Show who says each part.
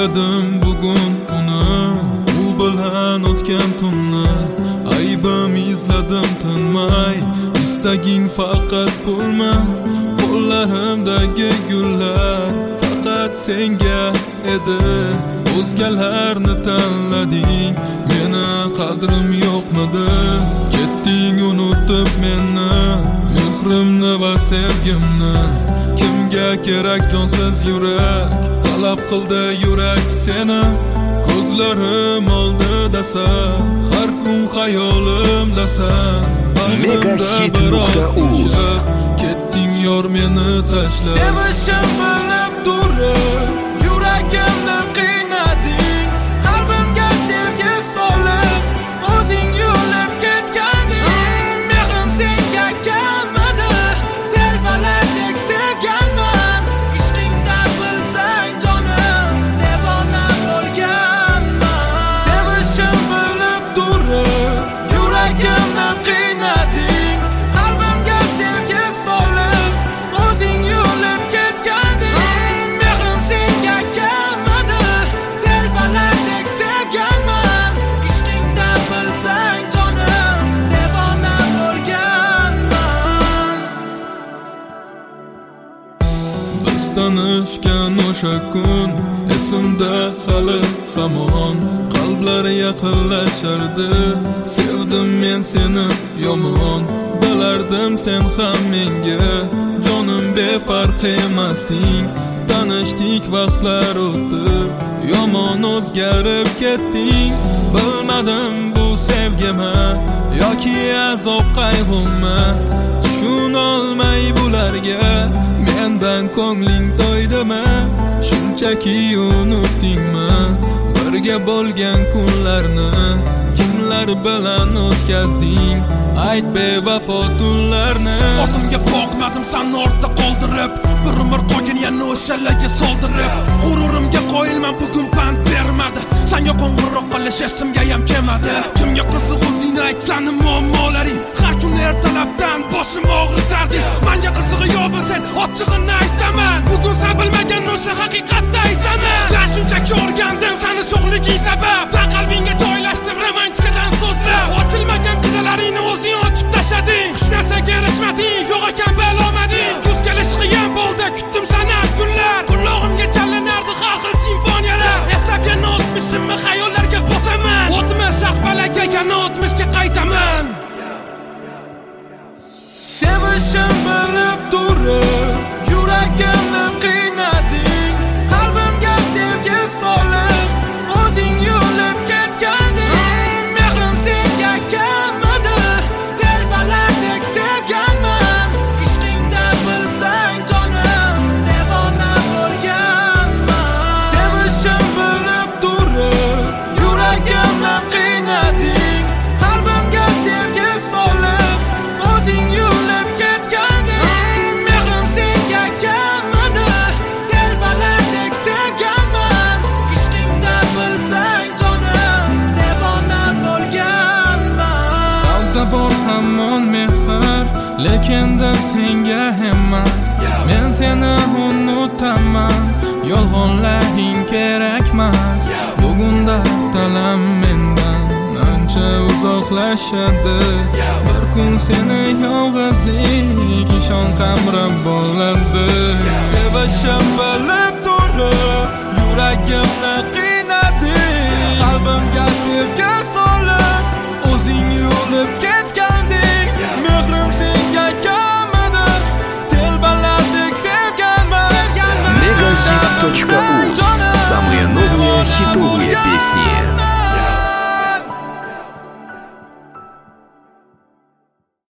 Speaker 1: Esladim bugun uni, u bilan o'tgan tunni. Aybim izladim tinmay, istaging faqat pulmi? Qo'llarimdagi gullar faqat senga edi. O'zgalarni tanlading, meni qadrim yo'qmidi? Ketding unutib meni, mehrimni va sevgimni. Kimga kerak jonsiz yurak, talab qildi yurak seni. Ko'zlarim oldida har kun xayolimdasan.
Speaker 2: Megahit.uz.
Speaker 1: Ketding yor meni tashlab.
Speaker 3: Sevishim bilib turib yuragimni qiynading. Qalbimga sevgi solib o'zing yo'lib ketganding. Mehrim senga kelmadi, telbalardek sevganman. Ishingda bilsang jonim, devona bo'lganman. Sevishim bilib turib yuragimni qiynading. Qalbimga sevgi solib o'zing yo'lib ketganding. Mehrim senga kelmadi, telbalardek sevganman. Ishingda bilsang jonim, devona bo'lganman.
Speaker 1: Biz tanishgan o'sha kun esimda hali hamon. Qalblar yaqinlashardi, sevdim men seni yomon. Bilardim sen ham menga jonim befarq emasding. Tanishdik vaqtlar o'tdi, yomon o'zgarib ketding. Bilmadim bu sevgimi yoki azob qayg'umi. Tushunolmay bularga mendan ko'ngling to'ydimi? Shunchaki unutdingmi birga bo'lgan kunlarni? Kimlar bilan o'tkazding ayt bevafo tunlarni?
Speaker 4: Ortimga boqmadim seni ortda qoldirib, bir umr qolgan yana o'shalarga soldirib. G'ururimga qo'yilman bugun pand bermadi, senga qo'ng'iroq qilish esimga ham kelmadi. Kimga qiziq o'zing aytsani muammolaring, har kun ertalabdan boshim og'ritardi. Menga qizig'i yo'q bilsan ochig'ini aytaman, bugun sen bilmagan o'sha haqiqatni aytaman. Men shunchaki o'rgandim seni sho'xliging sabab, va qalbingga joylashdim romantikadan so'zlab. Ochilmagan qiralaringni o'zing ochib tashlading, hech narsaga erishmading, yo'q ekan balomading. Kuz kelish qiyin bo'ldi, kutdim seni kunlar, qulog'imga chalinardi har xil simfoniyalar. Eslab yana o'tmishimni xayollarga botaman, o'tmish shaqbalaga yana o'tmishga qaytaman.
Speaker 3: Sevishim bilib turib yuragimni qiynading. Qalbimga sevgi solib o'zing yo'lib ketganding. Mehrim senga kelmadi, telbalardek sevganman. Ishingda bilsang jonim, devona bo'lganman. Sevishim bilib turib yuragimni qiynading. Qalbimga sevgi solib o'zing yo'lib ketganding. Mehrim senga kelmadi, telbalardek sevganman. Ishingda bilsang jonim, devona bo'lganman.
Speaker 1: Qalbda bor hamon mehr, lekenda senga emas. Men seni unutaman, yolg'onlaring kerakmas. Bugun darddalam mendan ancha uzoqlashadi. Bir kun seni yolg'izlik ishon qamrab bo'ladi. Sevishim bilib turib yuragim